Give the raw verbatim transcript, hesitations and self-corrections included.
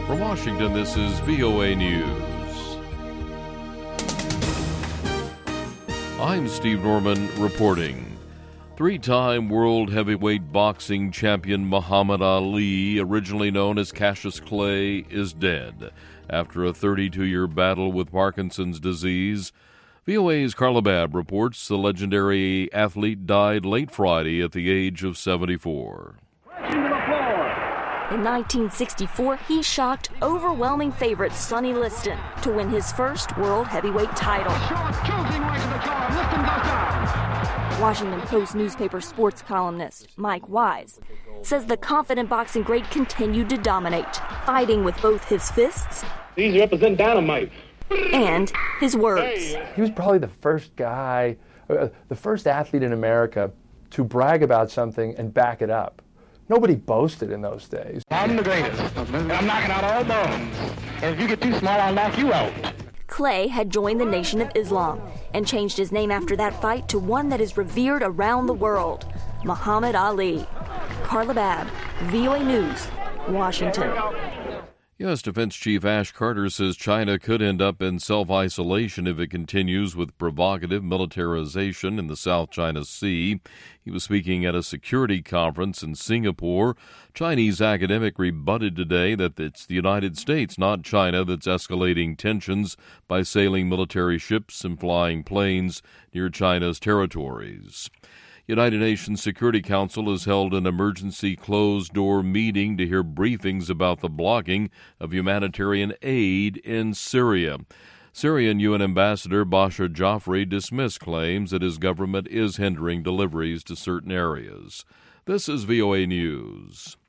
From Washington, this is V O A News. I'm Steve Norman reporting. Three-time world heavyweight boxing champion Muhammad Ali, originally known as Cassius Clay, is dead after a thirty-two-year battle with Parkinson's disease. V O A's Carla Babb reports the legendary athlete died late Friday at the age of seventy-four. In nineteen sixty-four, he shocked overwhelming favorite Sonny Liston to win his first world heavyweight title. Washington Post newspaper sports columnist Mike Wise says the confident boxing great continued to dominate, fighting with both his fists These represent dynamite. and his words. He was probably the first guy, uh, the first athlete in America to brag about something and back it up. Nobody boasted in those days. I'm the greatest, and I'm knocking out all bones. And if you get too smart, I'll knock you out. Clay had joined the Nation of Islam and changed his name after that fight to one that is revered around the world, Muhammad Ali. Carla Babb, V O A News, Washington. U S. Defense Chief Ash Carter says China could end up in self-isolation if it continues with provocative militarization in the South China Sea. He was speaking at a security conference in Singapore. Chinese academic rebutted today that it's the United States, not China, that's escalating tensions by sailing military ships and flying planes near China's territories. United Nations Security Council has held an emergency closed-door meeting to hear briefings about the blocking of humanitarian aid in Syria. Syrian U N Ambassador Bashar Jafri dismissed claims that his government is hindering deliveries to certain areas. This is V O A News.